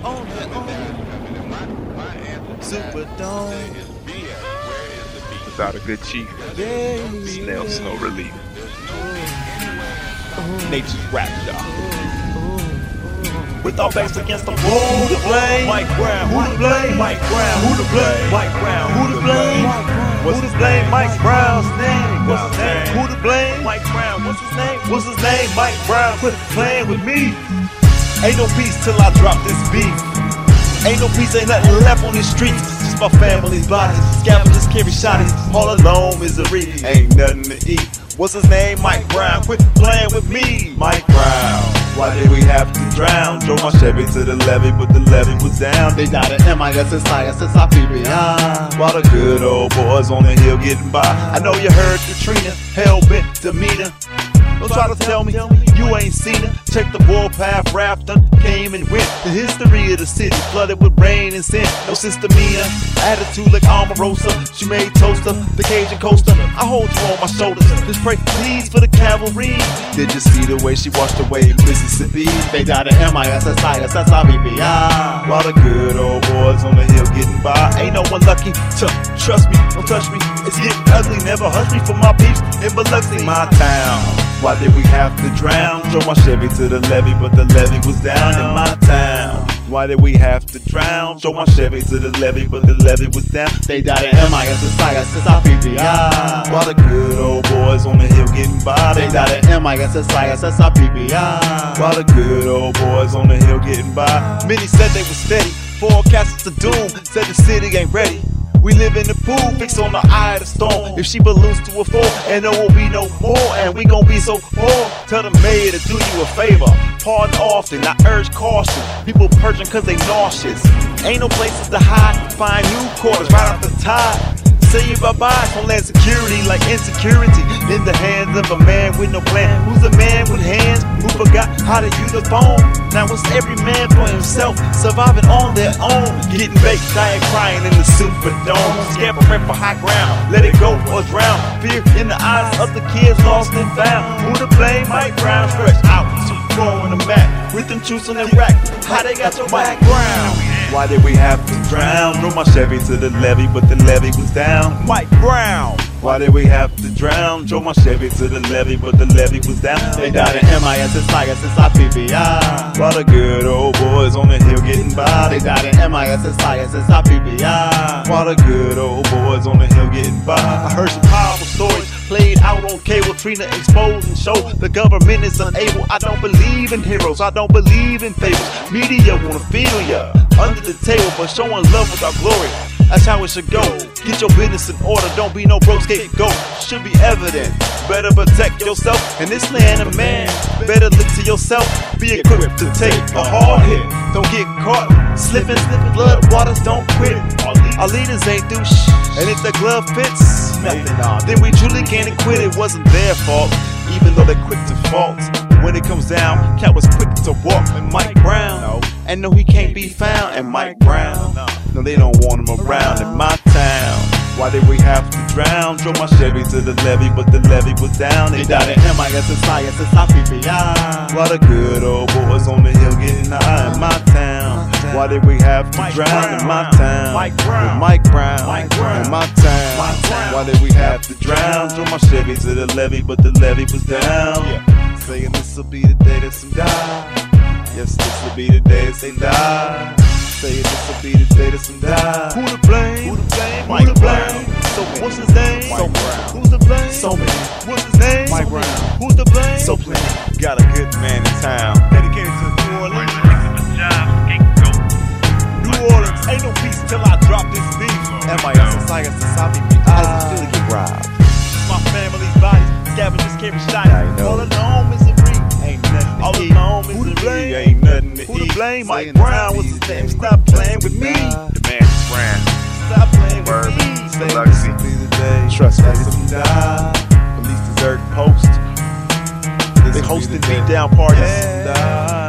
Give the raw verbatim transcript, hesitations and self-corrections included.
on their own. Superdome. Without a good chief, Yeah. snails no relief. Nature's rap, y'all. With our backs against the wall, who to blame? Mike Brown, who to blame? Mike Brown, who to blame? Mike Brown, who to blame? What's his name? Mike Brown's name. What's his name? Who to blame? Mike Brown, what's his name? What's his name? Mike Brown, quit playing with me. Ain't no peace till I drop this beat. Ain't no peace, ain't nothing left on these streets. Just my family's bodies. Scavengers carry shotties. All alone, misery. Ain't nothing to eat. What's his name? Mike Brown. Quit playing with me. Mike Brown. Why did we have to drown? Drove my Chevy to the levee, but the levee was down. They died at M I S S I S S I P B I. While the good old boys on the hill getting by. I know you heard Katrina, hell-bent demeanor. Don't try to tell me you ain't seen it. Check the Warpath raft, done came and went. The history of the city flooded with rain and sin. No sister Mia, attitude like Omarosa. She made toaster, the Cajun coaster. I hold you on my shoulders. Just pray please for the cavalry. Did you see the way she washed away Mississippi? They died at M I S S I S S I P B I. While the good old boys on the hill getting by. Ain't no one lucky to trust me, don't touch me. It's getting ugly, never hush me for my peeps in Biloxi, my town. Why did we have to drown? Drove my Chevy to the levee, but the levee was down in my town. Why did we have to drown? Drove my Chevy to the levee, but the levee was down. They died at M I S S I S S I P B I. While the good old boys on the hill getting by. They died at M I S S I S S I P B I. While the good old boys on the hill getting by. Many said they were steady. Forecasters of doom said the city ain't ready. We live in the pool, fixed on the eye of the storm. If she balloons to a four, and there will be no more, and we gon' be so poor. Tell the mayor to do you a favor. Pardon often, I urge caution. People purging cause they nauseous. Ain't no places to hide, find new quarters right off the tide. Say you bye-bye, homeland security like insecurity in the hands of a man with no plan. Who's a man with hands who forgot how to use a phone? Now it's every man for himself, surviving on their own. Getting baked, dying, crying in the Superdome. Scared for rent for high ground, let it go or drown. Fear in the eyes of the kids lost and found. Who to blame? Mike Brown stretched out, so throw on the mat with them juice on the rack. How they got your Mike Brown? Why did we have to drown? Drove my Chevy to the levee, but the levee was down. Mike Brown. Why did we have to drown? Drove my Chevy to the levee, but the levee was down. They died at M I S S I S S I P B I. While the good old boys on the hill getting by. They died at M I S S I S S I P B I. While the good old boys on the hill getting by. I heard some powerful stories played out on cable. Trina exposed and showed the government is unable. I don't believe in heroes, I don't believe in fables. Media wanna feel ya under the table, but showing love without glory. That's how it should go. Get your business in order, don't be no broke scapegoat. Should be evident. Better protect yourself in this land of man. Better look to yourself, be equipped to take a hard hit. Don't get caught slipping, slipping. Blood waters don't quit. Our leaders ain't do shh. And if the glove fits, then we truly can't quit. It wasn't their fault, even though they're quick to fault. When it comes down, Cat was quick to walk. And Mike Brown, and no, he can't be found. And Mike Brown, no, they don't want him around in my town. Why did we have to drown? Drove my Chevy to the levee, but the levee was down. They died at M I S S I S S I P B I. While the good old boys on the hill getting high in my town. Why did we have to drown in my town? Mike Brown, Mike Brown, in my town. Why did we have to drown? Drove my Chevy to the levee, but the levee was down. Saying this'll be the day that some die. Yes, this'll be the day that some die. Saying this'll be the day that some die. Who to blame? Who to blame? Mike Who to blame? So what's his name? Mike Brown. Who's to blame? So many. What's his name? Mike Brown. Who's to blame? So plenty. Got a good man in town. Dedicated to New Orleans. New Orleans, ain't no peace till I drop this beat. M I S S I S S I P B I. Still get robbed. My family's bodies. Scavengers carry shot. All alone misery. Ain't nothing to All eat. Alone misery. Who to blame? Ain't nothing to Who eat. To blame? Mike Brown was his name. Stop playing with me. The man's Brown. Stop playing with me. Biloxi. Trust me. Some die. Police desert post. They hosted beat down parties. Yeah.